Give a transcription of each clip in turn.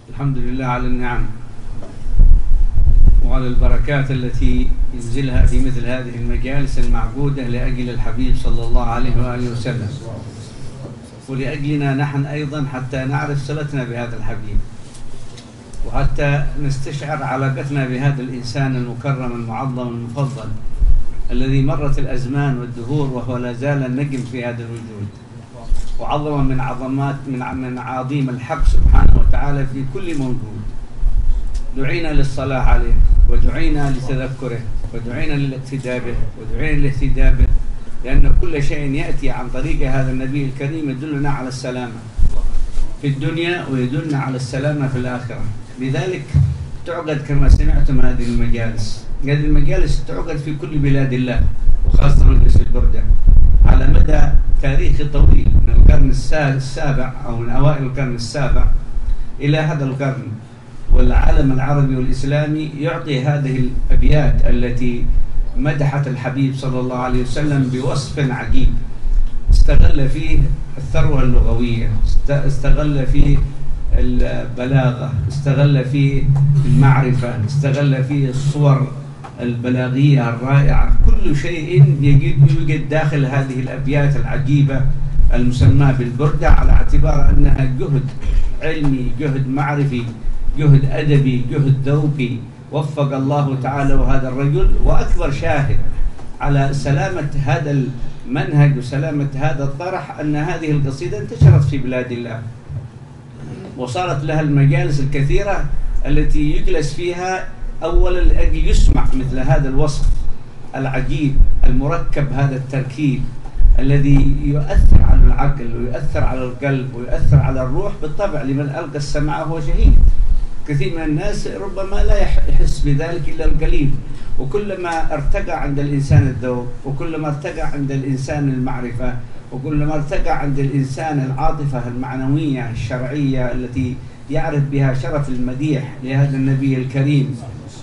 الحمد لله على النعم وعلى البركات التي ينزلها في مثل هذه المجالس المعقودة لأجل الحبيب صلى الله عليه وآله وسلم، ولأجلنا نحن أيضا حتى نعرف صلتنا بهذا الحبيب، وحتى نستشعر علاقتنا بهذا الإنسان المكرم المعظم المفضل الذي مرت الأزمان والدهور وهو لا زال النجم في هذا الوجود، وعظما من عظيم الحق سبحانه وتعالى في كل موجود. دعينا للصلاة عليه، ودعينا لتذكره، ودعينا للاقتداء به، ودعينا للاهتداء به، لأن كل شيء يأتي عن طريق هذا النبي الكريم يدلنا على السلامة في الدنيا ويدلنا على السلامة في الآخرة. لذلك تعقد كما سمعتم هذه المجالس. هذه المجالس تعقد في كل بلاد الله، وخاصة مجلس البردة، على مدى تاريخي طويل من القرن السابع أو من أوائل القرن السابع إلى هذا القرن. والعالم العربي والإسلامي يعطي هذه الأبيات التي مدحت الحبيب صلى الله عليه وسلم بوصف عجيب، استغل فيه الثروة اللغوية، استغل فيه البلاغة، استغل فيه المعرفة، استغل فيه الصور البلاغية الرائعة. كل شيء يوجد داخل هذه الأبيات العجيبة المسماة بالبردة، على اعتبار أنها جهد علمي، جهد معرفي، جهد أدبي، جهد ذوقي وفق الله تعالى وهذا الرجل. وأكبر شاهد على سلامة هذا المنهج وسلامة هذا الطرح أن هذه القصيدة انتشرت في بلاد الله، وصارت لها المجالس الكثيرة التي يجلس فيها أولا لأجل يسمع مثل هذا الوصف العجيب المركب، هذا التركيب الذي يؤثر على العقل ويؤثر على القلب ويؤثر على الروح. بالطبع لمن ألقى السمع هو شهيد. كثير من الناس ربما لا يحس بذلك إلا القليل. وكلما ارتقى عند الإنسان الذوق، وكلما ارتقى عند الإنسان المعرفة، وكلما ارتقى عند الإنسان العاطفة المعنوية الشرعية التي يعرف بها شرف المديح لهذا النبي الكريم،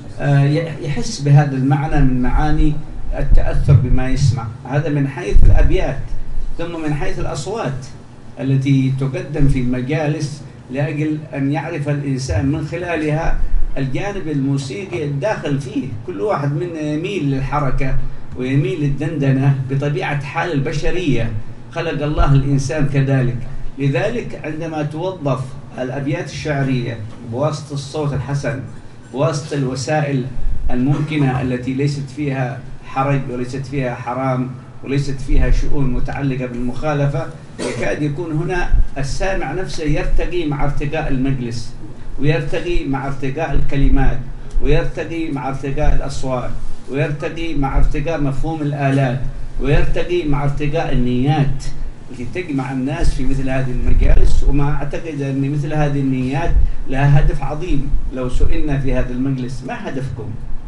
يحس بهذا المعنى من معاني التأثر بما يسمع. هذا من حيث الأبيات، ثم من حيث الأصوات التي تقدم في المجالس لأجل أن يعرف الإنسان من خلالها الجانب الموسيقي الداخل فيه. كل واحد منا يميل للحركة ويميل للدندنة بطبيعة حال البشرية، خلق الله الإنسان كذلك. لذلك عندما توظف الأبيات الشعرية بواسطة الصوت الحسن، بواسطة الوسائل الممكنة التي ليست فيها حرج وليست فيها حرام وليست فيها شؤون متعلقة بالمخالفة، يكاد يكون هنا السامع نفسه يرتقي مع ارتقاء المجلس، ويرتقي مع ارتقاء الكلمات، ويرتقي مع ارتقاء الأصوات، ويرتقي مع ارتقاء مفهوم الآلات، ويرتقي مع ارتقاء النيات التي تجمع الناس في مثل هذه المجالس. وما أعتقد أن مثل هذه النيات لها هدف عظيم. لو سئلنا في هذا المجلس ما هدفكم؟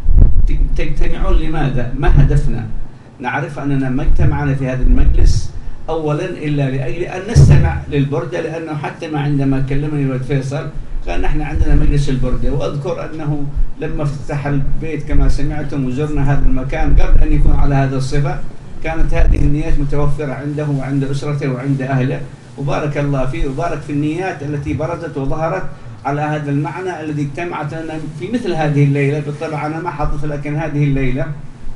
تجتمعون لماذا؟ ما هدفنا؟ نعرف أننا ما اجتمعنا في هذا المجلس أولا إلا لأجل أن نستمع للبردة، لأنه حتى ما عندما كلمني الولد فيصل قال نحن عندنا مجلس البردة. وأذكر أنه لما افتتح البيت كما سمعتم وزرنا هذا المكان قبل أن يكون على هذا الصفة، كانت هذه النيات متوفرة عنده وعند أسرته وعند أهله، وبارك الله فيه وبارك في النيات التي برزت وظهرت على هذا المعنى الذي اجتمعت لنا في مثل هذه الليلة. بالطبع أنا ما حضرت، لكن هذه الليلة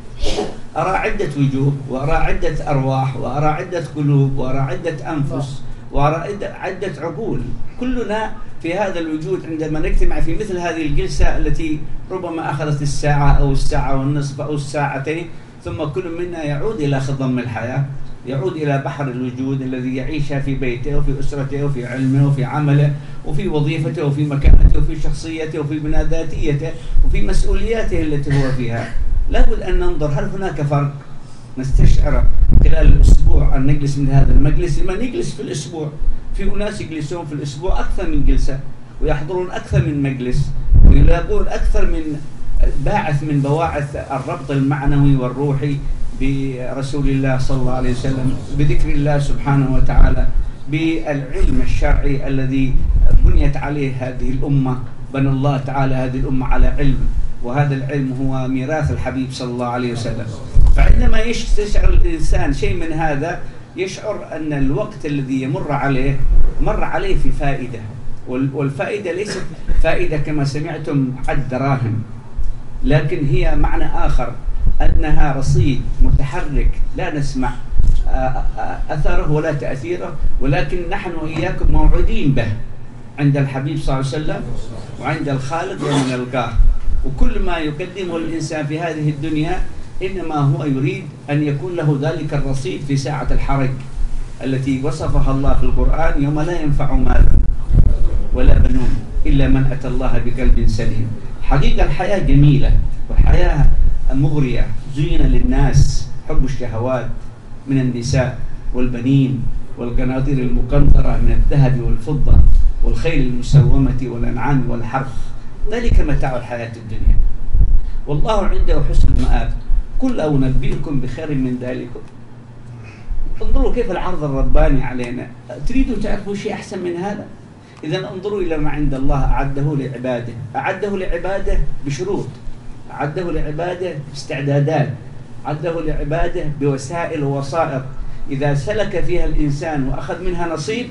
أرى عدة وجوه، وأرى عدة أرواح، وأرى عدة قلوب، وأرى عدة أنفس، وأرى عدة عقول. كلنا في هذا الوجود عندما نجتمع في مثل هذه الجلسة التي ربما أخذت الساعة أو الساعة والنصف أو الساعتين، ثم كل منا يعود إلى خضم الحياة، يعود إلى بحر الوجود الذي يعيشها في بيته وفي أسرته وفي علمه وفي عمله وفي وظيفته وفي مكانته وفي شخصيته وفي بناء ذاتيته وفي مسؤولياته التي هو فيها. لابد أن ننظر هل هناك فرق نستشعر خلال الأسبوع أن نجلس من هذا المجلس. لمن يجلس في الأسبوع، في أناس يجلسون في الأسبوع أكثر من جلسة، ويحضرون أكثر من مجلس، ويلاقون أكثر من باعث من بواعث الربط المعنوي والروحي برسول الله صلى الله عليه وسلم، بذكر الله سبحانه وتعالى، بالعلم الشرعي الذي بنيت عليه هذه الأمة. بنى الله تعالى هذه الأمة على علم، وهذا العلم هو ميراث الحبيب صلى الله عليه وسلم. فعندما يستشعر الإنسان شيء من هذا، يشعر أن الوقت الذي يمر عليه مر عليه في فائدة، والفائدة ليست فائدة كما سمعتم عد دراهم، لكن هي معنى آخر، أنها رصيد متحرك لا نسمع أثره ولا تأثيره، ولكن نحن وإياكم موعودين به عند الحبيب صلى الله عليه وسلم وعند الخالق يوم نلقاه. وكل ما يقدمه الإنسان في هذه الدنيا إنما هو يريد أن يكون له ذلك الرصيد في ساعة الحرج التي وصفها الله في القرآن: يوم لا ينفع مال ولا بنون إلا من أتى الله بقلب سليم. حقيقة الحياة جميلة والحياة مغرية، زين للناس حب الشهوات من النساء والبنين والقناطير المقنطرة من الذهب والفضة والخيل المسومة والأنعام والحرث، ذلك متاع الحياة الدنيا، والله عنده حسن المآب. قل أو ننبئكم بخير من ذلك. انظروا كيف العرض الرباني علينا. تريدوا تعرفوا شيء أحسن من هذا؟ إذا انظروا إلى ما عند الله أعده لعباده، أعده لعباده بشروط، أعده لعباده باستعدادات، أعده لعباده بوسائل ووسائط، إذا سلك فيها الإنسان وأخذ منها نصيب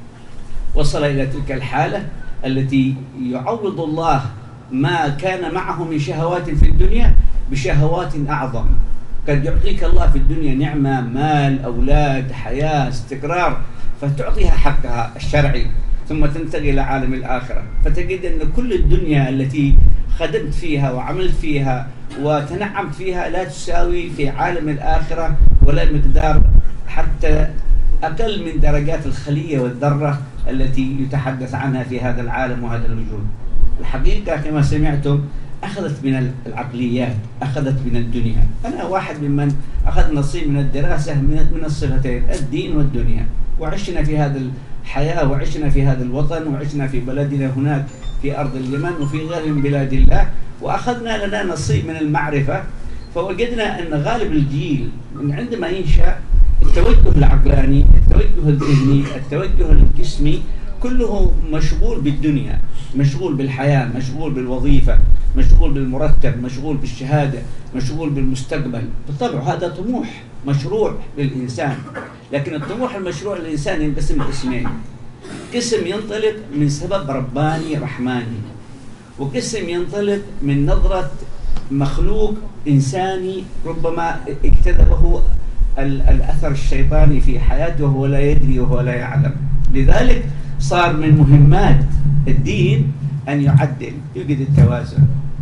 وصل إلى تلك الحالة التي يعوض الله ما كان معه من شهوات في الدنيا بشهوات أعظم. قد يعطيك الله في الدنيا نعمة، مال، أولاد، حياة، استقرار، فتعطيها حقها الشرعي، ثم تنتقل إلى عالم الآخرة فتجد أن كل الدنيا التي خدمت فيها وعملت فيها وتنعمت فيها لا تساوي في عالم الآخرة ولا مقدار حتى أقل من درجات الخلية والذرة التي يتحدث عنها في هذا العالم وهذا الوجود. الحقيقة كما سمعتم أخذت من العقليات، أخذت من الدنيا. أنا واحد ممن أخذ نصيب من الدراسة من الصفتين، الدين والدنيا، وعشنا في هذا الحياة وعشنا في هذا الوطن وعشنا في بلدنا هناك في أرض اليمن وفي غير من بلاد الله، وأخذنا لنا نصيب من المعرفة. فوجدنا أن غالب الجيل من عندما ينشأ التوجه العقلاني، التوجه الذهني، التوجه الجسمي كله مشغول بالدنيا، مشغول بالحياة، مشغول بالوظيفة، مشغول بالمرتب، مشغول بالشهادة، مشغول بالمستقبل. بالطبع هذا طموح مشروع للإنسان، لكن الطموح المشروع للإنسان ينقسم لقسمين: قسم ينطلق من سبب رباني رحماني، وقسم ينطلق من نظرة مخلوق إنساني ربما اكتذبه الأثر الشيطاني في حياته وهو لا يدري وهو لا يعلم. لذلك صار من مهمات الدين أن يعدل، يوجد التوازن،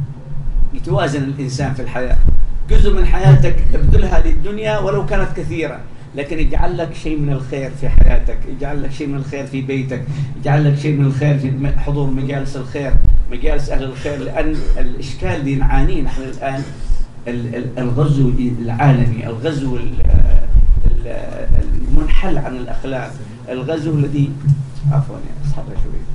يتوازن الإنسان في الحياة. جزء من حياتك ابذلها للدنيا ولو كانت كثيرة، لكن يجعل لك شيء من الخير في حياتك، يجعل لك شيء من الخير في بيتك، يجعل لك شيء من الخير في حضور مجالس الخير، مجالس أهل الخير. لأن الإشكال اللي نعانيه نحن الآن الغزو العالمي، الغزو المنحل عن الأخلاق، الغزو الذي عفوا يا أصحاب شوي،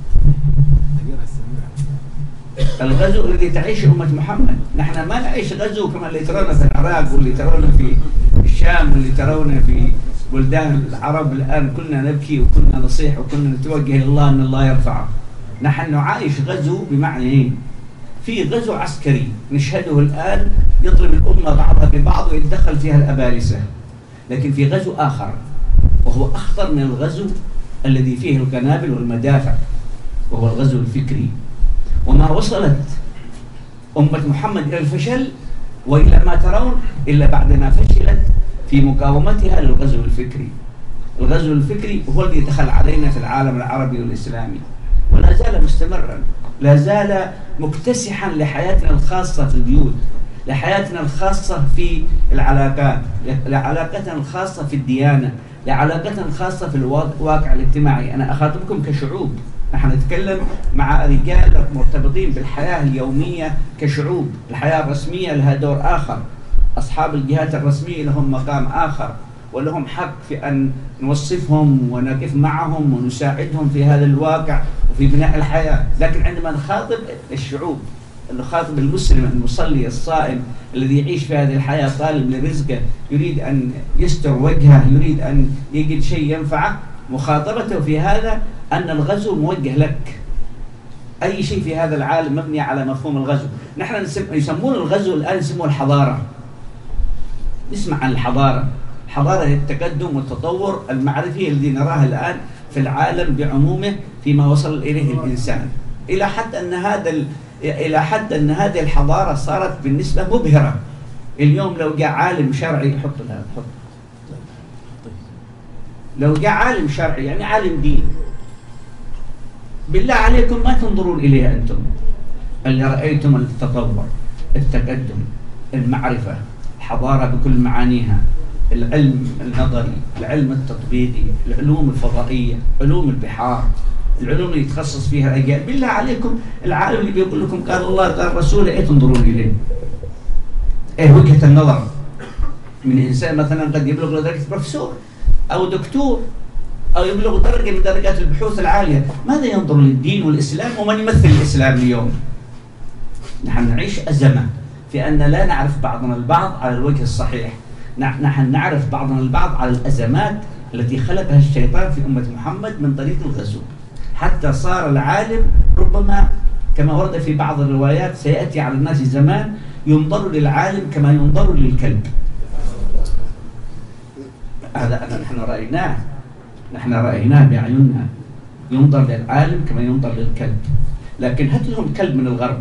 الغزو الذي تعيش أمة محمد. نحن ما نعيش غزو كما اللي ترونه في العراق واللي ترونه في الشام واللي ترونه في بلدان العرب. الآن كلنا نبكي وكلنا نصيح وكلنا نتوجه إلى الله أن الله يرفعه. نحن نعايش غزو بمعنى إيه؟ في غزو عسكري نشهده الآن يضرب الأمة بعضها ببعض ويتدخل فيها الأبالسة، لكن في غزو آخر وهو أخطر من الغزو الذي فيه القنابل والمدافع، وهو الغزو الفكري. وما وصلت أمة محمد إلى الفشل وإلى ما ترون إلا بعدما فشلت في مقاومتها للغزو الفكري. الغزو الفكري هو الذي دخل علينا في العالم العربي والإسلامي ولا زال مستمرا، لا زال مكتسحا لحياتنا الخاصة في البيوت، لحياتنا الخاصة في العلاقات، لعلاقتنا الخاصة في الديانة، لعلاقتنا الخاصة في الواقع الاجتماعي. أنا أخاطبكم كشعوب، نحن نتكلم مع رجال مرتبطين بالحياة اليومية كشعوب. الحياة الرسمية لها دور آخر، أصحاب الجهات الرسمية لهم مقام آخر ولهم حق في أن نوصفهم ونقف معهم ونساعدهم في هذا الواقع وفي بناء الحياة. لكن عندما نخاطب الشعوب، نخاطب المسلم المصلي الصائم الذي يعيش في هذه الحياة طالب لرزقه، يريد أن يستر وجهه، يريد أن يجد شيء ينفعه، مخاطبته في هذا أن الغزو موجه لك. أي شيء في هذا العالم مبني على مفهوم الغزو. نحن يسمون الغزو الآن يسموه الحضارة. نسمع عن الحضارة، حضارة التقدم والتطور المعرفي الذي نراه الآن في العالم بعمومه فيما وصل إليه الإنسان، إلى حد أن هذه الحضارة صارت بالنسبة مبهرة. اليوم لو جاء عالم شرعي، لو جاء عالم شرعي يعني عالم دين، بالله عليكم ما تنظرون إليه أنتم اللي رأيتم التطور، التقدم، المعرفة، الحضارة بكل معانيها، العلم النظري، العلم التطبيقي، العلوم الفضائية، علوم البحار، العلوم اللي يتخصص فيها الأجيال. بالله عليكم العالم اللي بيقول لكم قال الله قال رسوله، إيه تنظرون إليه؟ إيه وجهة النظر من إنسان مثلا قد يبلغ لدرجة بروفيسور أو دكتور أو يبلغ درجة من درجات البحوث العالية، ماذا ينظر للدين والإسلام ومن يمثل الإسلام اليوم؟ نحن نعيش أزمة في أن لا نعرف بعضنا البعض على الوجه الصحيح. نحن نعرف بعضنا البعض على الأزمات التي خلقها الشيطان في أمة محمد من طريق الغزو، حتى صار العالم ربما كما ورد في بعض الروايات سيأتي على الناس زمان ينظر للعالم كما ينظر للكلب. هذا نحن رأيناه بأعيننا، ينظر للعالم كما ينظر للكلب. لكن هات لهم كلب من الغرب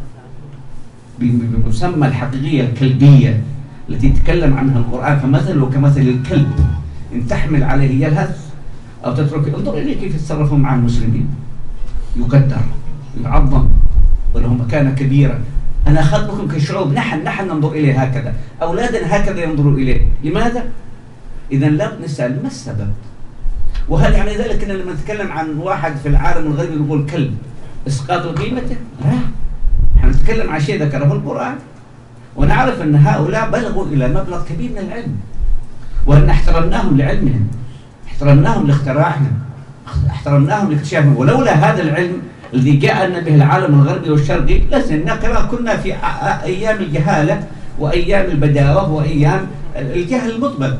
بمسمى الحقيقية الكلبية التي يتكلم عنها القرآن، فمثله كمثل الكلب، إن تحمل عليه يلهث أو تترك. انظر إليه كيف يتصرفون مع المسلمين، يقدر، يعظم، وله مكانة كبيرة. أنا أخاطبكم كشعوب، نحن ننظر إليه هكذا، أولادنا هكذا ينظروا إليه. لماذا؟ إذا لا نسأل ما السبب؟ وهل يعني ذلك أن لما نتكلم عن واحد في العالم الغربي نقول كلب إسقاط قيمته؟ لا، نحن نتكلم عن شيء ذكره القرآن، ونعرف أن هؤلاء بلغوا إلى مبلغ كبير من العلم، وأن احترمناهم لعلمهم، احترمناهم لاختراعهم، احترمناهم لاكتشافهم. ولولا هذا العلم الذي جاءنا به العالم الغربي والشرقي لسنا كما كنا في أيام الجهالة وأيام البداوة وأيام الجهل المطبق.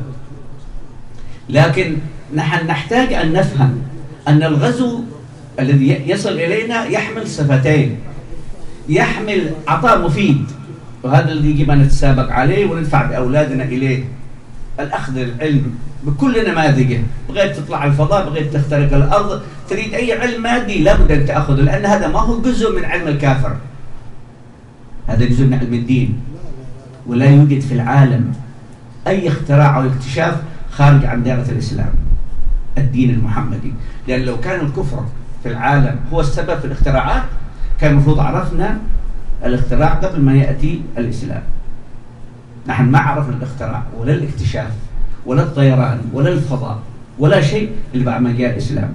لكن نحن نحتاج أن نفهم أن الغزو الذي يصل إلينا يحمل صفتين، يحمل عطاء مفيد، وهذا الذي يجب أن نتسابق عليه وندفع بأولادنا إليه، الأخذ العلم بكل نماذجه. بغيت تطلع الفضاء، بغيت تخترق الأرض، تريد أي علم مادي لابد أن تأخذه، لأن هذا ما هو جزء من علم الكافر، هذا جزء من علم الدين. ولا يوجد في العالم أي اختراع أو اكتشاف خارج عن دائرة الإسلام الدين المحمدي، لأن لو كان الكفر في العالم هو السبب في الاختراعات كان المفروض عرفنا الاختراع قبل ما يأتي الإسلام. نحن ما عرفنا الاختراع ولا الاكتشاف ولا الطيران ولا الفضاء ولا شيء إلا بعد ما جاء الإسلام.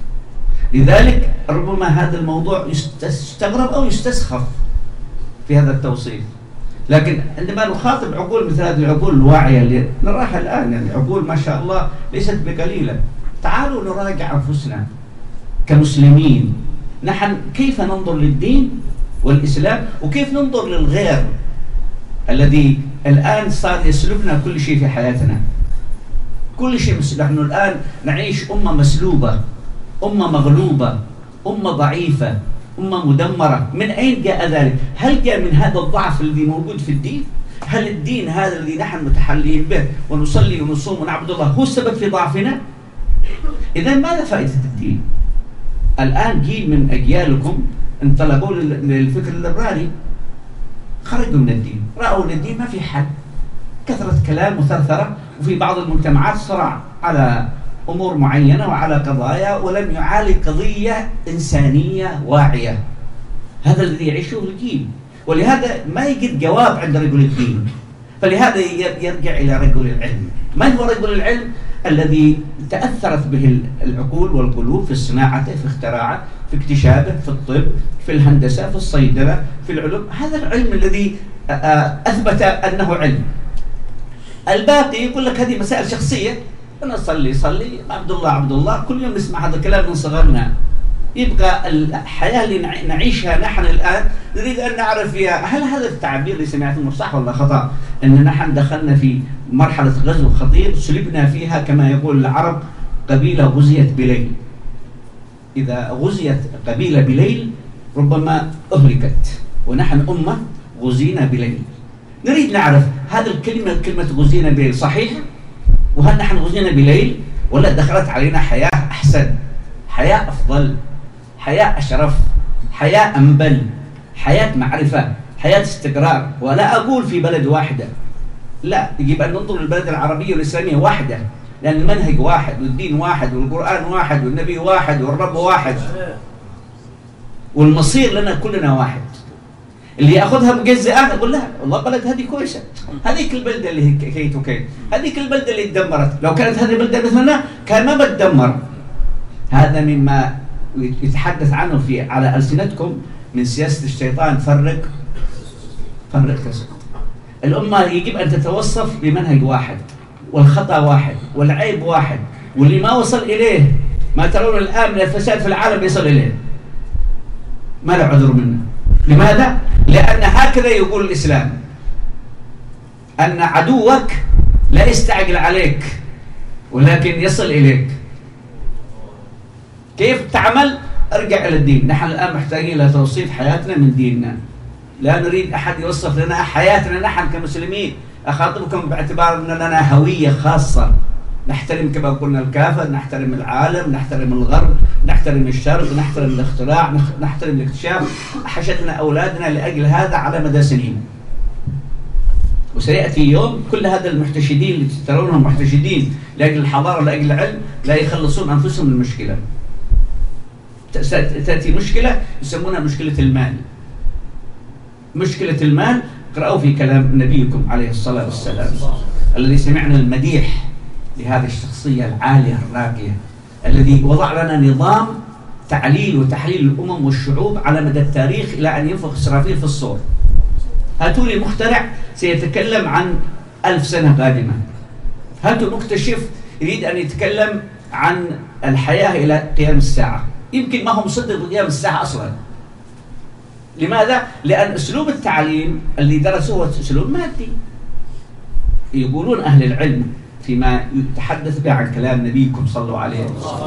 لذلك ربما هذا الموضوع يستغرب أو يستسخف في هذا التوصيف، لكن عندما نخاطب عقول مثل هذه العقول الواعية اللي نراها الآن، يعني عقول ما شاء الله ليست بقليلة، تعالوا نراجع أنفسنا كمسلمين، نحن كيف ننظر للدين والإسلام، وكيف ننظر للغير الذي الآن صار يسلبنا كل شيء في حياتنا، كل شيء. نحن الآن نعيش أمة مسلوبة، أمة مغلوبة، أمة ضعيفة، أمة مدمرة. من أين جاء ذلك؟ هل جاء من هذا الضعف الذي موجود في الدين؟ هل الدين هذا الذي نحن متحلين به ونصلي ونصوم ونعبد الله هو السبب في ضعفنا؟ إذا ماذا فائدة الدين؟ الآن جيل من أجيالكم انطلقوا للفكر الليبرالي، خرجوا من الدين، رأوا أن الدين ما في حل، كثرة كلام وثرثرة، وفي بعض المجتمعات صراع على أمور معينة وعلى قضايا، ولم يعالج قضية إنسانية واعية. هذا الذي يعيشه الجيل، ولهذا ما يجد جواب عند رجل الدين، فلهذا يرجع إلى رجل العلم. من هو رجل العلم؟ الذي تأثرت به العقول والقلوب في صناعته، في اختراعه، في اكتشافه، في الطب، في الهندسة، في الصيدلة، في العلوم. هذا العلم الذي أثبت أنه علم. الباقي يقول لك هذه مسائل شخصية، أنا صلي عبد الله، كل يوم نسمع هذا الكلام من صغرنا. يبقى الحياة اللي نعيشها نحن الآن نريد أن نعرف فيها هل هذا التعبير اللي سمعته صح ولا خطأ؟ أن نحن دخلنا في مرحلة غزو خطير سلبنا فيها كما يقول العرب قبيلة غزيت بليل. إذا غزيت قبيلة بليل ربما أهلكت، ونحن أمة غزينا بليل. نريد نعرف هذه الكلمة، كلمة غزينا بليل صحيحة؟ وهل نحن غزينا بليل ولا دخلت علينا حياة أحسن، حياة أفضل، حياة أشرف، حياة أنبل، حياة معرفة، حياة استقرار. ولا أقول في بلد واحدة، لا، يجب أن ننظر للبلد العربية والإسلامية واحدة، لأن المنهج واحد والدين واحد والقرآن واحد والنبي واحد والرب واحد، والمصير لنا كلنا واحد. اللي ياخذها مجزئه اقول لها والله بلد هذه كويسه، هذيك البلده اللي هي كيت وكيت، هذيك البلده اللي تدمرت، لو كانت هذه البلده مثلنا كان ما بتدمر. هذا مما يتحدث عنه على ألسنتكم من سياسه الشيطان. فرق تسد. الامه يجب ان تتوصف بمنهج واحد، والخطا واحد، والعيب واحد، واللي ما وصل اليه ما ترون الان من الفساد في العالم يصل اليه ما له عذر منه. لماذا؟ لأن هكذا يقول الإسلام، أن عدوك لا يستعجل عليك ولكن يصل إليك. كيف تعمل؟ ارجع إلى الدين. نحن الآن محتاجين إلى توصيف حياتنا من ديننا، لا نريد أحد يوصف لنا حياتنا نحن كمسلمين. أخاطبكم باعتبار أن لنا هوية خاصة، نحترم كما قلنا الكافة، نحترم العالم، نحترم الغرب، نحترم الشرق، نحترم الاختراع، نحترم الاكتشاف. حشدنا أولادنا لأجل هذا على مدى سنين، وسيأتي يوم كل هذا المحتشدين اللي ترونهم محتشدين لأجل الحضارة ولأجل العلم لا يخلصون أنفسهم من المشكلة. تأتي مشكلة يسمونها مشكلة المال. مشكلة المال اقرأوا في كلام نبيكم عليه الصلاة والسلام الذي سمعنا المديح لهذه الشخصية العالية الراقية، الذي وضع لنا نظام تعليل وتحليل الأمم والشعوب على مدى التاريخ إلى أن ينفخ إسرافيل في الصور. هاتوا لي مخترع سيتكلم عن 1000 سنة قادمة، هاتوا مكتشف يريد أن يتكلم عن الحياة إلى قيام الساعة، يمكن ما هو مصدق بقيام الساعة أصلا. لماذا؟ لأن أسلوب التعليم اللي درسوه هو أسلوب مادي. يقولون أهل العلم فيما يتحدث به عن كلام نبيكم صلوا عليه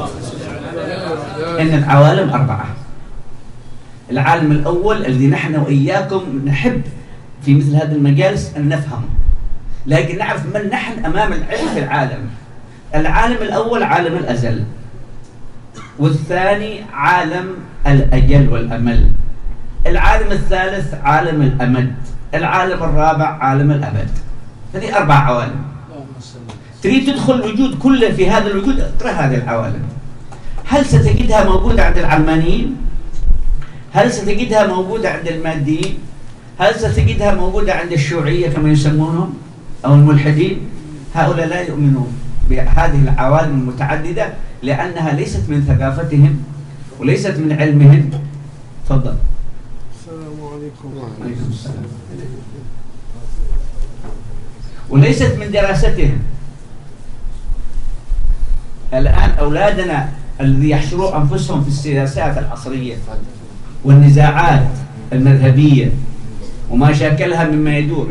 إن العوالم 4. العالم الأول الذي نحن وإياكم نحب في مثل هذه المجالس أن نفهمه، لكن نعرف من نحن أمام العلم في العالم. العالم الأول عالم الأزل، والثاني عالم الأجل والأمل، العالم الثالث عالم الأمد، العالم الرابع عالم الأبد. هذه 4 عوالم. تريد تدخل الوجود كله في هذا الوجود، اقرأ هذه العوالم. هل ستجدها موجودة عند العلمانيين؟ هل ستجدها موجودة عند الماديين؟ هل ستجدها موجودة عند الشيوعية كما يسمونهم أو الملحدين؟ هؤلاء لا يؤمنون بهذه العوالم المتعددة لأنها ليست من ثقافتهم وليست من علمهم. تفضل. السلام عليكم. وعليكم السلام. وليست من دراستهم. الآن أولادنا الذي يحشروا أنفسهم في السياسات العصرية والنزاعات المذهبية وما شاكلها مما يدور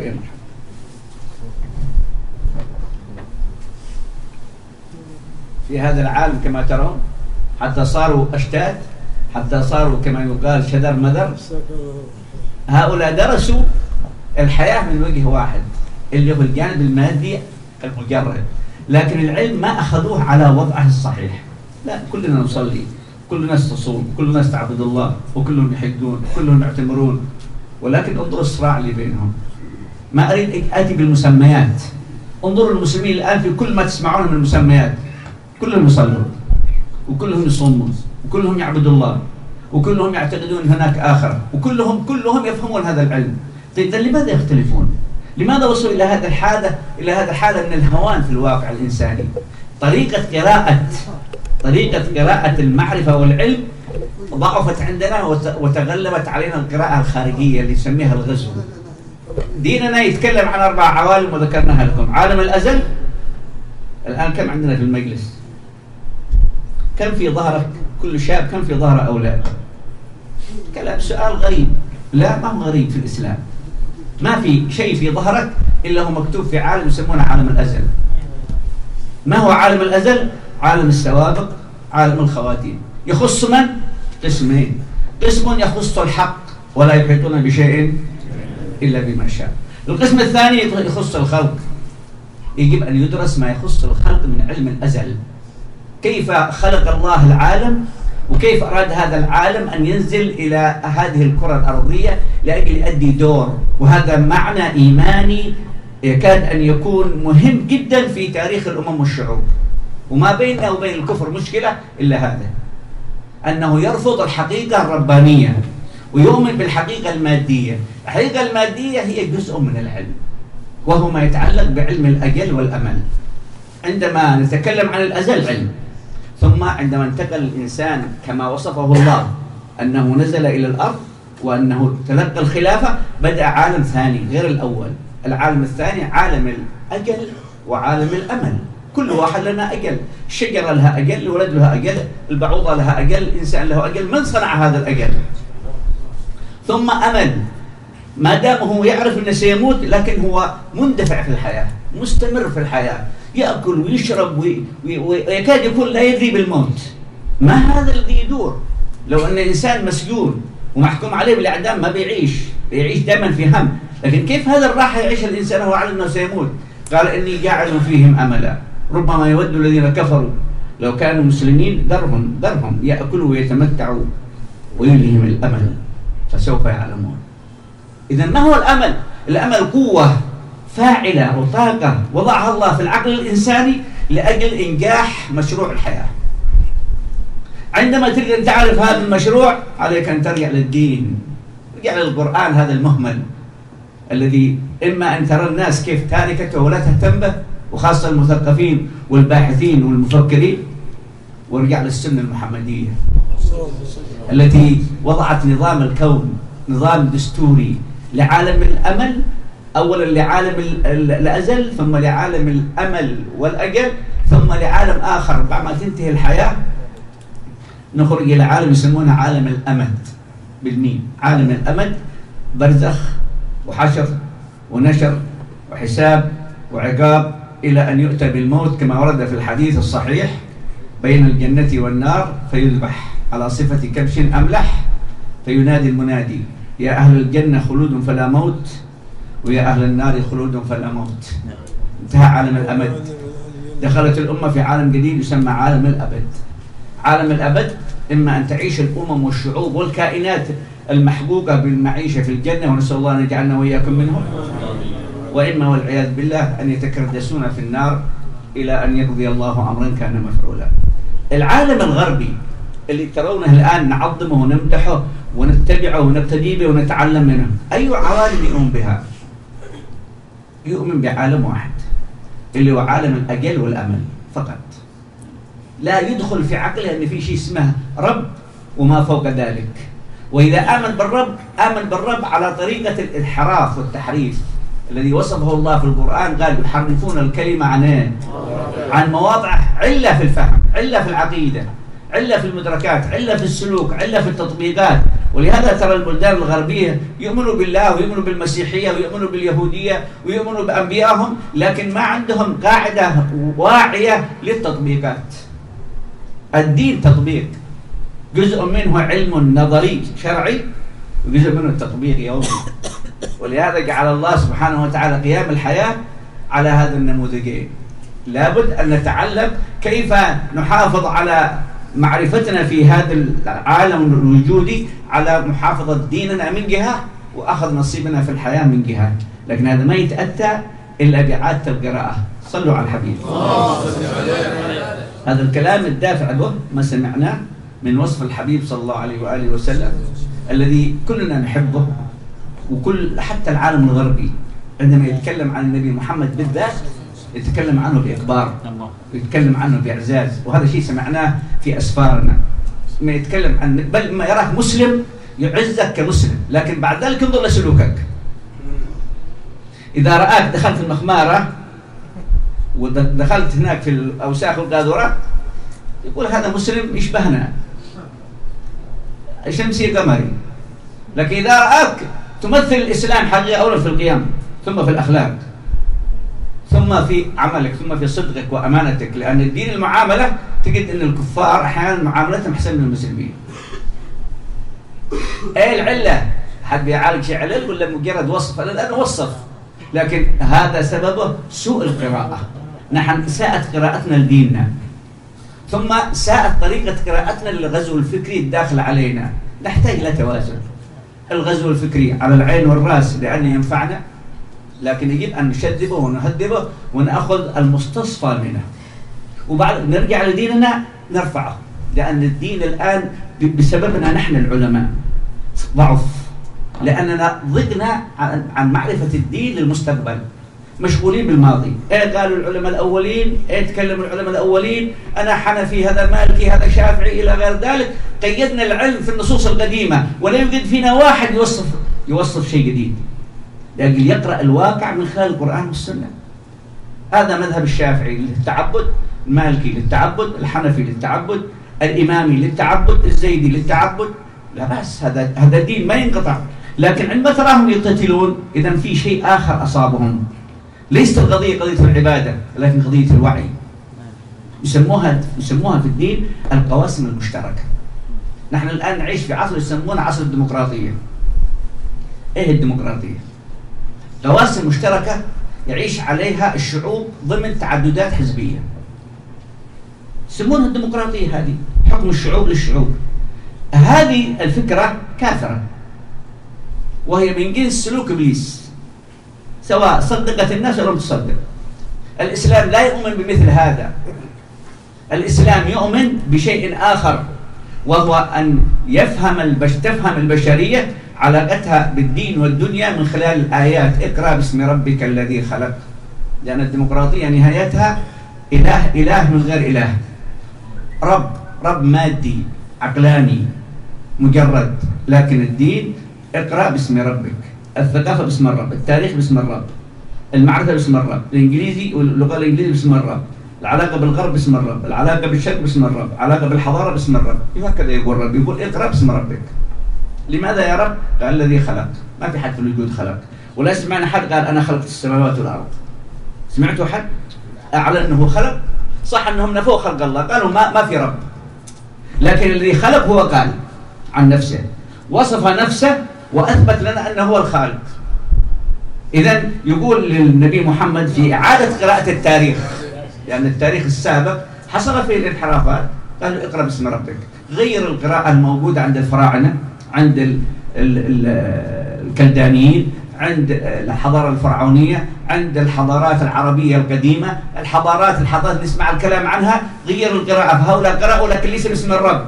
في هذا العالم كما ترون، حتى صاروا أشتات، حتى صاروا كما يقال شذر مذر. هؤلاء درسوا الحياة من وجه واحد اللي هو الجانب المادي المجرد، لكن العلم ما أخذوه على وضعه الصحيح. لا، كلنا نصلي، كل الناس تصوم، كل الناس تعبد الله، وكلهم يحجون، كلهم يعتمرون، ولكن انظروا الصراع اللي بينهم. ما أريد آتي بالمسميات. انظروا المسلمين الآن في كل ما تسمعون من المسميات، كلهم يصلون وكلهم يصومون وكلهم يعبدوا الله وكلهم يعتقدون هناك آخر وكلهم يفهمون هذا العلم. طيب لماذا يختلفون؟ لماذا وصلوا إلى هذا الحالة من الهوان في الواقع الإنساني؟ طريقة قراءة المعرفة والعلم ضعفت عندنا وتغلبت علينا القراءة الخارجية اللي نسميها الغزو. ديننا يتكلم عن 4 عوالم وذكرناها لكم. عالم الأزل الآن كم عندنا في المجلس؟ كم في ظهرك كل شاب كم في ظهره أولاد؟ كلام سؤال غريب. لا، ما هو غريب في الإسلام. ما في شيء في ظهرك إلا هو مكتوب في عالم يسمونه عالم الأزل. ما هو عالم الأزل؟ عالم السوابق، عالم الخواتيم. يخص من؟ قسمين. قسم يخص الحق ولا يحيطون بشيء إلا بما شاء. القسم الثاني يخص الخلق. يجب أن يدرس ما يخص الخلق من علم الأزل. كيف خلق الله العالم وكيف أراد هذا العالم أن ينزل إلى هذه الكرة الأرضية لأجل يؤدي دور. وهذا معنى إيماني يكاد أن يكون مهم جدا في تاريخ الأمم والشعوب. وما بيننا وبين الكفر مشكلة إلا هذا، أنه يرفض الحقيقة الربانية ويؤمن بالحقيقة المادية. الحقيقة المادية هي جزء من العلم، وهو ما يتعلق بعلم الأجل والأمل. عندما نتكلم عن الأزل علم، ثم عندما انتقل الإنسان كما وصفه الله أنه نزل إلى الأرض وأنه تلقى الخلافة، بدأ عالم ثاني غير الأول. العالم الثاني عالم الأجل وعالم الأمل. كل واحد لنا أجل، الشجرة لها أجل، الولد لها أجل، البعوضة لها أجل، الإنسان له أجل. من صنع هذا الأجل؟ ثم أمل، ما دام هو يعرف أنه سيموت لكن هو مندفع في الحياة، مستمر في الحياة، يأكل ويشرب ويكاد يكون لا يدري بالموت. ما هذا الذي يدور؟ لو أن إنسان مسجون ومحكوم عليه بالإعدام ما بيعيش دائما في هم. لكن كيف هذا الراحة يعيش الإنسان وهو علم أنه سيموت؟ قال إني جاعل فيهم أملا ربما يود الذين كفروا لو كانوا مسلمين ذرهم يأكلوا ويتمتعوا ويلههم الأمل فسوف يعلمون. إذا ما هو الأمل؟ الأمل قوة فاعلة وطاقة وضعها الله في العقل الإنساني لأجل إنجاح مشروع الحياة. عندما تريد أن تعرف هذا المشروع عليك أن ترجع للدين، ترجع للقرآن هذا المهمل الذي إما أن ترى الناس كيف تاركته ولا تهتم به، وخاصة المثقفين والباحثين والمفكرين، وارجع للسنة المحمدية التي وضعت نظام الكون، نظام دستوري لعالم الأمل، أولا لعالم الأزل، ثم لعالم الأمل والأجل، ثم لعالم آخر بعد ما تنتهي الحياة نخرج إلى عالم يسمونه عالم الأمد بالميم. عالم الأمد برزخ وحشر ونشر وحساب وعقاب إلى أن يؤتى بالموت كما ورد في الحديث الصحيح بين الجنة والنار فيذبح على صفة كبش أملح فينادي المنادي يا أهل الجنة خلود فلا موت ويا أهل النار خلود فلا موت. انتهى عالم الأمد. دخلت الأمة في عالم جديد يسمى عالم الأبد. عالم الأبد إما أن تعيش الأمم والشعوب والكائنات المحقوقة بالمعيشة في الجنة، ونسأل الله أن يجعلنا وإياكم منهم، وإما والعياذ بالله أن يتكردسون في النار إلى أن يقضي الله أمرا كان مفعولا. العالم الغربي اللي ترونه الآن نعظمه ونمدحه ونتبعه ونقتدي به ونتعلم منه، أي عوالم يؤمن بها؟ يؤمن بعالم واحد اللي هو عالم الأجل والأمل فقط. لا يدخل في عقله أن في شيء اسمه رب وما فوق ذلك. وإذا آمن بالرب على طريقة الانحراف والتحريف الذي وصفه الله في القرآن. قال يحرفون الكلمة عن مواضع، علة في الفهم، علة في العقيدة، علة في المدركات، علة في السلوك، علة في التطبيقات. ولهذا ترى البلدان الغربية يؤمنوا بالله ويؤمنوا بالمسيحية ويؤمنوا باليهودية ويؤمنوا بأنبيائهم، لكن ما عندهم قاعدة واعية للتطبيقات. الدين تطبيق، جزء منه علم نظري شرعي وجزء منه التطبيق يومي. ولهذا جعل الله سبحانه وتعالى قيام الحياة على هذا النموذجين. لابد أن نتعلم كيف نحافظ على معرفتنا في هذا العالم الوجودي، على محافظة ديننا من جهة وأخذ نصيبنا في الحياة من جهة. لكن هذا ما يتأتى إلا بإعادة القراءة. صلوا على الحبيب. هذا الكلام الدافع به ما سمعناه من وصف الحبيب صلى الله عليه وآله وسلم الذي كلنا نحبه، وكل حتى العالم الغربي عندما يتكلم عن النبي محمد بالذات يتكلم عنه بإكبار ويتكلم عنه بإعزاز. وهذا شيء سمعناه في أسفارنا. ما يتكلم عن بل ما يراك مسلم يعزك كمسلم، لكن بعد ذلك انظر لسلوكك. إذا رآك دخلت المخمارة ودخلت هناك في الأوساخ والقاذورات يقول هذا مسلم يشبهنا، شمسي قمري. لكن إذا رآك تمثل الإسلام حقيقة أولا في القيام، ثم في الأخلاق، ثم في عملك، ثم في صدقك وأمانتك. لأن الدين المعاملة تجد أن الكفار أحيانا معاملتهم أحسن من المسلمين. أي العلة؟ حد بيعالج شيء علل ولا مجرد وصف؟ الآن وصف، لكن هذا سببه سوء القراءة. نحن ساءت قراءتنا لديننا، ثم ساءت طريقة قراءتنا للغزو الفكري الداخل علينا. نحتاج إلى توازن. الغزو الفكري على العين والرأس لأنه ينفعنا، لكن يجب أن نشذبه ونهذبه ونأخذ المستصفى منه، وبعد نرجع لديننا نرفعه، لأن الدين الآن بسببنا نحن العلماء ضعف، لأننا ضقنا عن معرفة الدين للمستقبل، مشغولين بالماضي. إيه قالوا العلماء الأولين، إيه تكلموا العلماء الأولين، أنا حنفي هذا مالكي هذا شافعي إلى غير ذلك. قيدنا العلم في النصوص القديمة، ولا يوجد فينا واحد يوصف شيء جديد، لأجل يقرأ الواقع من خلال القرآن والسنة. هذا مذهب الشافعي للتعبد، المالكي للتعبد، الحنفي للتعبد، الإمامي للتعبد، الزيدي للتعبد. لا بأس، هذا الدين ما ينقطع. لكن عندما تراهم يقتتلون، إذا في شيء آخر أصابهم. ليست القضية قضية العبادة، لكن قضية الوعي. يسموها في الدين القواسم المشتركة. نحن الآن نعيش في عصر يسمونه عصر الديمقراطية. إيه الديمقراطية؟ قواسم مشتركة يعيش عليها الشعوب ضمن تعددات حزبية. يسمونها الديمقراطية، هذه حكم الشعوب للشعوب. هذه الفكرة كافرة، وهي من جنس سلوك إبليس، سواء صدقت الناس أو لم تصدق. الإسلام لا يؤمن بمثل هذا. الإسلام يؤمن بشيء آخر، وهو أن تفهم البشرية علاقتها بالدين والدنيا من خلال الآيات. اقرأ باسم ربك الذي خلق. لأن الديمقراطية نهايتها إله من غير إله، رب مادي عقلاني مجرد. لكن الدين اقرأ باسم ربك، الثقافة باسم الرب، التاريخ باسم الرب، المعرفة باسم الرب، الإنجليزي واللغة الإنجليزية باسم الرب، العلاقة بالغرب باسم الرب، العلاقة بالشرق باسم الرب، العلاقة بالحضارة باسم الرب. هكذا يقول الرب، يقول اقرأ باسم ربك. لماذا يا رب؟ قال الذي خلق. ما في حد في الوجود خلق، ولا سمعنا حد قال أنا خلقت السماوات والأرض. سمعتوا حد أعلن أنه خلق؟ صح أنهم نفوا خلق الله، قالوا ما في رب، لكن الذي خلق هو قال عن نفسه، وصف نفسه وأثبت لنا أنه هو الخالق. إذن يقول للنبي محمد في إعادة قراءة التاريخ، لأن التاريخ السابق حصل فيه الانحرافات، قالوا اقرأ باسم ربك. غير القراءة الموجودة عند الفراعنة، عند الكلدانيين، عند الحضارة الفرعونية، عند الحضارات العربية القديمة، الحضارات نسمع الكلام عنها. غير القراءة، فهؤلاء قرأوا لكن ليس باسم الرب،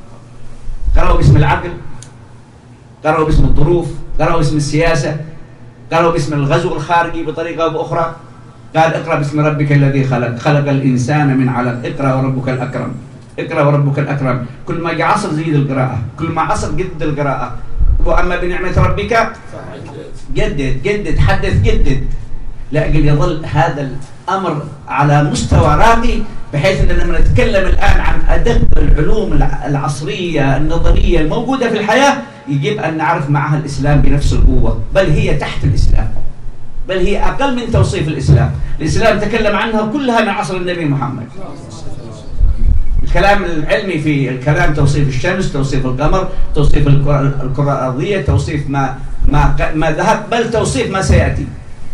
قرأوا باسم العقل، قرأوا باسم الظروف، قرأوا باسم السياسة، قرأوا باسم الغزو الخارجي بطريقة أو بأخرى. قال اقرأ باسم ربك الذي خلق الإنسان من علق. اقرأ وربك الأكرم، اقرأ وربك الأكرم. كل ما جاء عصر زيد القراءة، كل ما عصر جدد القراءة. وأما بنعمة ربك جدد حدث جدد، لأجل يظل هذا الأمر على مستوى راقي، بحيث أننا لما نتكلم الآن عن أدق العلوم العصرية النظرية الموجودة في الحياة، يجب أن نعرف معها الإسلام بنفس القوة، بل هي تحت الإسلام، بل هي أقل من توصيف الإسلام. الإسلام تكلم عنها كلها من عصر النبي محمد. الكلام العلمي في الكلام توصيف الشمس، توصيف القمر، توصيف الكرة الأرضية، توصيف ما ذهب، بل توصيف ما سيأتي،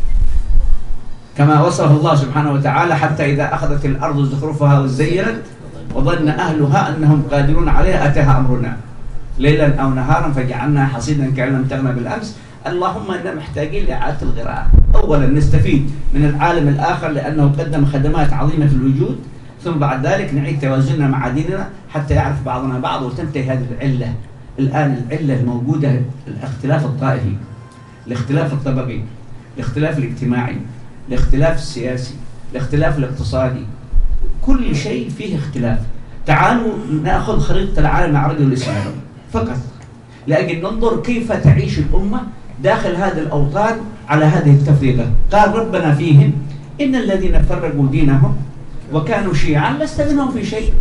كما وصف الله سبحانه وتعالى: حتى إذا أخذت الأرض زخرفها وزينت وظن أهلها أنهم قادرون عليها أتاها أمرنا ليلا أو نهارا فجعلنا حصيدا كأن لم تغن بالأمس. اللهم إننا محتاجين لإعادة القراءة. أولا نستفيد من العالم الآخر لأنه قدم خدمات عظيمة في الوجود، ثم بعد ذلك نعيد توازننا مع ديننا حتى يعرف بعضنا بعض وتنتهي هذه العلة. الآن العلة الموجودة الاختلاف الطائفي، الاختلاف الطبقي، الاختلاف الاجتماعي، الاختلاف السياسي، الاختلاف الاقتصادي، كل شيء فيه اختلاف. تعالوا نأخذ خريطة العالم العربي والإسلامي فقط لأجل ننظر كيف تعيش الأمة داخل هذه الأوطان على هذه التفرقة. قال ربنا فيهم: إن الذين فرقوا دينهم وكانوا شيعا لست منهم في شيء.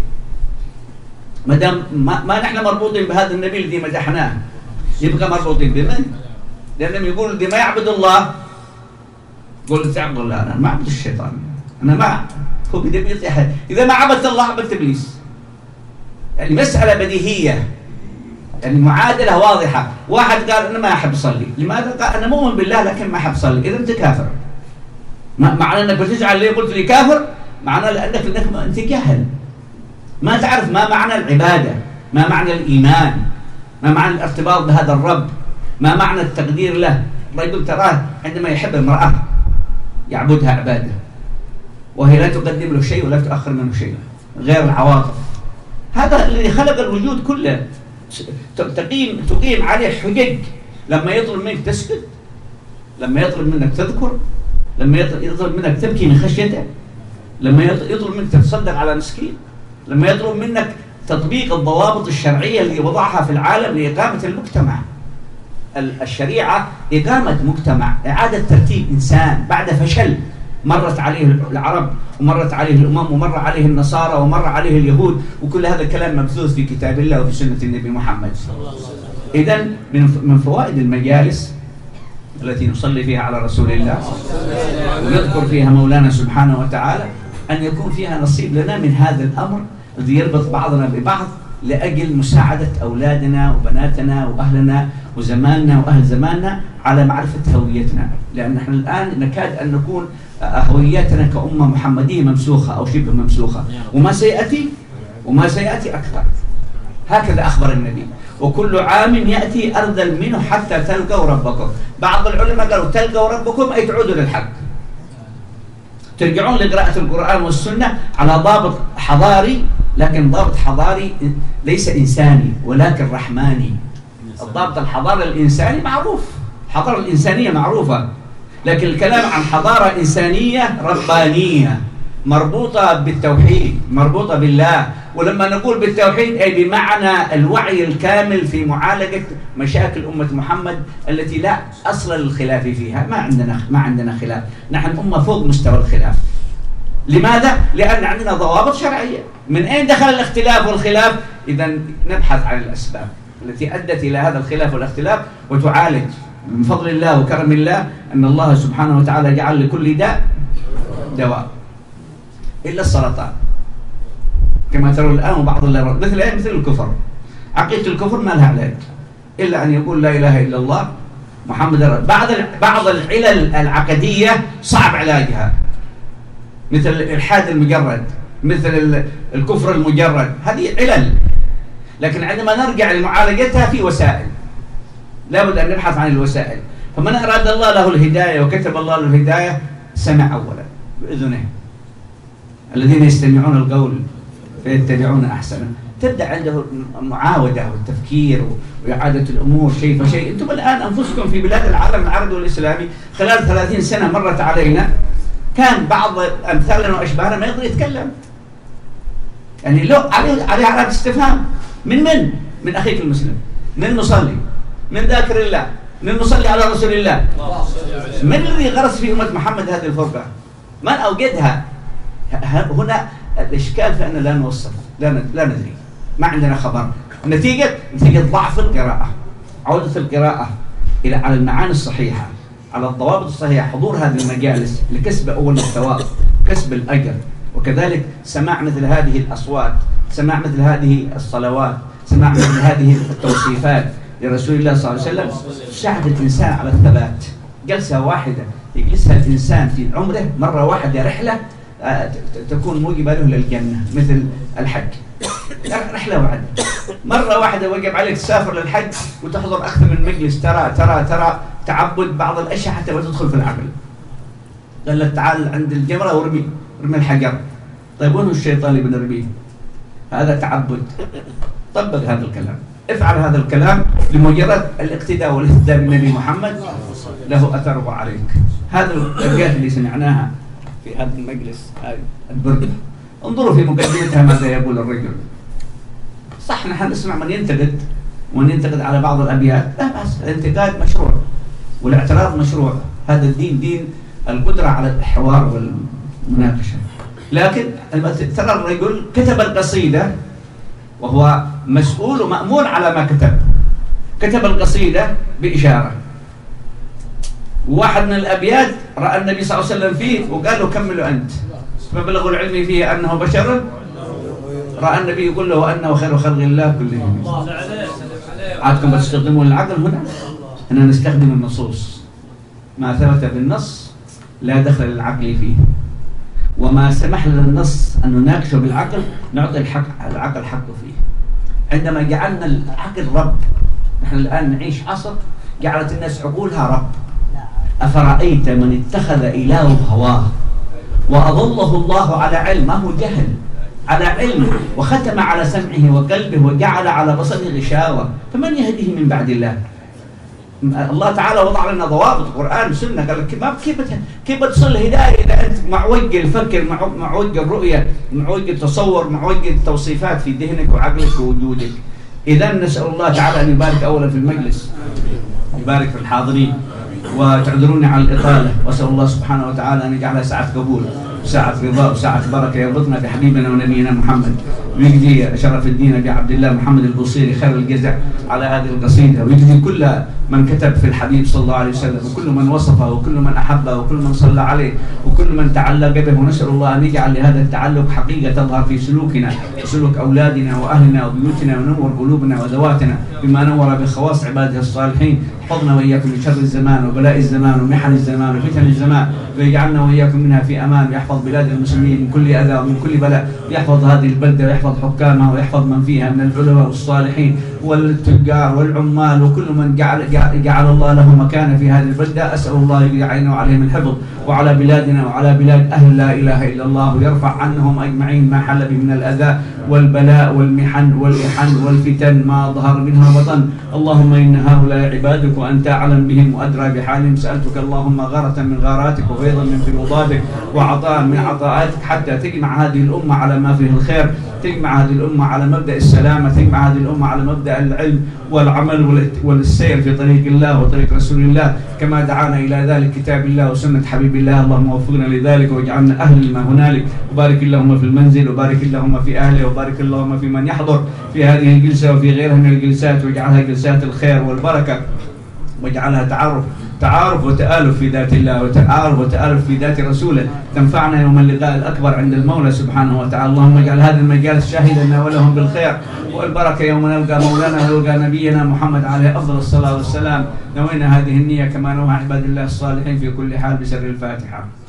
ما دام ما نحن مربوطين بهذا النبي الذي مدحناه، يبقى مربوطين بمن؟ لأنهم يقولوا دي ما يعبد الله، قل تعبد الله. أنا ما أعبد الشيطان، أنا ما هو بدي أحد. إذا ما عبدت الله عبدت إبليس. يعني مسألة بديهية، يعني معادلة واضحة. واحد قال أنا ما أحب أصلي، لماذا؟ قال أنا مؤمن بالله لكن ما أحب أصلي. إذا أنت كافر. معنى أنك بتجعل لي قلت لي كافر، معناه لأنك أنت جاهل. ما تعرف ما معنى العبادة، ما معنى الإيمان، ما معنى الارتباط بهذا الرب، ما معنى التقدير له. الرجل تراه عندما يحب امرأة يعبدها عبادة، وهي لا تقدم له شيء ولا تؤخر منه شيء غير العواطف. هذا الذي خلق الوجود كله. تقيم عليه حجج، لما يطلب منك تسكت، لما يطلب منك تذكر، لما يطلب منك تبكي من خشيته، لما يطلب منك تتصدق على مسكين، لما يطلب منك تطبيق الضوابط الشرعية اللي وضعها في العالم لإقامة المجتمع. الشريعة إقامة مجتمع، إعادة ترتيب إنسان بعد فشل مرت عليه العرب ومرت عليه الأمم ومر عليه النصارى ومر عليه اليهود، وكل هذا الكلام مبثوث في كتاب الله وفي سنة النبي محمد. إذن من فوائد المجالس التي نصلي فيها على رسول الله ويذكر فيها مولانا سبحانه وتعالى أن يكون فيها نصيب لنا من هذا الأمر الذي يربط بعضنا ببعض لأجل مساعدة أولادنا وبناتنا وأهلنا وزماننا وأهل زماننا على معرفة هويتنا، لأن نحن الآن نكاد أن نكون هويتنا كأمة محمدية ممسوخة أو شبه ممسوخة، وما سيأتي أكثر. هكذا أخبر النبي: وكل عام يأتي أرذل منه حتى تلقوا ربكم. بعض العلماء قالوا تلقوا ربكم أي تعودوا للحق، ترجعون لقراءة القرآن والسنة على ضابط حضاري، لكن ضابط حضاري ليس إنساني ولكن رحماني. الضابط الحضاري الإنساني معروف، الحضارة الإنسانية معروفة، لكن الكلام عن حضارة إنسانية ربانية مربوطة بالتوحيد، مربوطة بالله. ولما نقول بالتوحيد أي بمعنى الوعي الكامل في معالجة مشاكل أمة محمد التي لا أصل للخلاف فيها. ما عندنا خلاف، نحن أمة فوق مستوى الخلاف. لماذا؟ لأن عندنا ضوابط شرعية. من أين دخل الاختلاف والخلاف؟ إذا نبحث عن الأسباب التي أدت إلى هذا الخلاف والاختلاف وتعالج. من فضل الله وكرم الله أن الله سبحانه وتعالى جعل لكل داء دواء إلا السرطان كما ترون الآن. وبعض مثل الكفر، عقيدة الكفر ما لها علاج إلا أن يقول لا إله إلا الله محمد. بعض العلل العقدية صعب علاجها، مثل الإلحاد المجرد، مثل الكفر المجرد، هذه علل. لكن عندما نرجع لمعالجتها في وسائل، لابد أن نبحث عن الوسائل. فمن أراد الله له الهداية وكتب الله له الهداية سمع أولا بأذنه، الذين يستمعون القول فيتبعون أحسنه. تبدأ عنده المعاودة والتفكير وإعادة الأمور شيء فشيء. أنتم الآن أنفسكم في بلاد العالم العربي والإسلامي خلال 30 سنة مرت علينا، كان بعض أمثالنا وأشباهنا ما يقدر يتكلم، يعني لو عليه علامة استفهام. من أخيك المسلم، من نصلي، من ذاكر الله، من نصلي على رسول الله. من الذي غرس في أمة محمد هذه الفرقة؟ من أوجدها؟ هنا الإشكال في أن لا نوصف، لا ندري، ما عندنا خبر. نتيجة ضعف القراءة، عودة القراءة على المعاني الصحيحة، على الضوابط الصحيحة، حضور هذه المجالس لكسب أول الثواب، كسب الأجر، وكذلك سماع مثل هذه الأصوات، سماع مثل هذه الصلوات، سماع مثل هذه التوصيفات لرسول الله صلى الله عليه وسلم ساعد الإنسان على الثبات. جلسة واحدة يجلسها الإنسان في عمره مرة واحدة، رحلة تكون موجبة له للجنة، مثل الحج، رحلة واحدة مرة واحدة وجب عليك تسافر للحج وتحضر أكثر من مجلس. ترى تعبد بعض الأشياء حتى ما تدخل في العقل. قال لك تعال عند الجمرة ورمي الحجر. طيب وين الشيطان اللي بنرميه؟ هذا تعبد. طبق هذا الكلام، افعل هذا الكلام لمجرد الاقتداء والاهتداء بالنبي محمد، له أثره عليك. هذا الأبيات اللي سمعناها في هذا المجلس، البرد، انظروا في مقدمتها ماذا يقول الرجل. صح نحن نسمع من ينتقد على بعض الأبيات، لا بأس، الانتقاد مشروع والاعتراض مشروع. هذا الدين دين القدرة على الحوار والمناقشة. لكن ترى الرجل كتب القصيدة وهو مسؤول ومأمون على ما كتب القصيدة بإشارة. واحد من الأبيات رأى النبي صلى الله عليه وسلم فيه وقال له كمله أنت، فبلغ العلم فيه أنه بشر، رأى النبي يقول له أنه خير خلق الله كلهم. عادكم بتستخدمون العقل هنا نستخدم النصوص، ما ثبت بالنص لا دخل للعقل فيه. وما سمح لنا النص أن نناقشه بالعقل نعطي العقل حقه فيه. عندما جعلنا العقل رب، نحن الآن نعيش عصر جعلت الناس عقولها رب. أفرأيت من اتخذ إلهه هواه وأضله الله على علم، ما هو جهل، على علم، وختم على سمعه وقلبه وجعل على بصره غشاوة، فمن يهديه من بعد الله؟ الله تعالى وضع لنا ضوابط قرآن وسنة، قال لك كيف تصل الهداية إذا أنت معوج الفكر، معوج الرؤية، معوج التصور، معوج التوصيفات في ذهنك وعقلك ووجودك. إذا نسأل الله تعالى أن يبارك أولا في المجلس، يبارك في الحاضرين، وتعذروني على الإطالة، وأسأل الله سبحانه وتعالى أن يجعلها ساعة قبول وساعة رضا وساعة بركة، يربطنا بحبيبنا ونبينا محمد، ويجزي شرف الدين أبي عبد الله محمد البوصيري خير الجزاء على هذه القصيدة، ويجزي كل من كتب في الحبيب صلى الله عليه وسلم، وكل من وصفه، وكل من أحبه، وكل من صلى عليه، وكل من تعلق به. ونسأل الله أن يجعل لهذا التعلق حقيقة تظهر في سلوكنا وسلوك أولادنا وأهلنا وبيوتنا، ونور قلوبنا وذواتنا بما نور بخواص عباده الصالحين. احفظنا وإياكم من شر الزمان وبلاء الزمان ومحن الزمان وفتن الزمان، ويجعلنا وإياكم منها في أمان، ويحفظ بلاد المسلمين من كل أذى ومن كل بلاء، ويحفظ هذه البلدة ويحفظ حكامها ويحفظ من فيها من العلماء والصالحين والتجار والعمال وكل من جعل الله له مكانه في هذه البلدة. أسأل الله يعينه عليهم الحفظ، وعلى بلادنا وعلى بلاد أهل لا إله إلا الله، ويرفع عنهم أجمعين ما حل به من الأذى والبلاء والمحن والإحن والفتن ما ظهر منها وبطن. اللهم إن هؤلاء عبادك وأنت أعلم بهم وأدرى بحالهم. سألتك اللهم غارة من غاراتك وفيضا من فيوضاتك وعطاء من عطاءاتك، حتى تجمع هذه الأمة على ما فيه الخير، تجمع هذه الأمة على مبدأ السلامة، تجمع هذه الأمة على مبدأ العلم والعمل والسير في طريق الله وطريق رسول الله، كما دعانا إلى ذلك كتاب الله وسنة حبيب الله. اللهم وفقنا لذلك واجعلنا أهل لما هنالك، وبارك اللهم في المنزل، وبارك اللهم في أهله، وبارك اللهم في من يحضر في هذه الجلسة وفي غيرها من الجلسات، واجعلها جلسات الخير والبركة، واجعلها تعارف وتآلف في ذات الله، وتعارف وتآلف في ذات رسوله، تنفعنا يوم اللقاء الأكبر عند المولى سبحانه وتعالى. اللهم اجعل هذا المجال شاهدا لنا ولهم بالخير والبركة يوم نلقى مولانا ونلقى نبينا محمد عليه أفضل الصلاة والسلام. نوينا هذه النية كما نوى عباد الله الصالحين في كل حال بسر الفاتحة.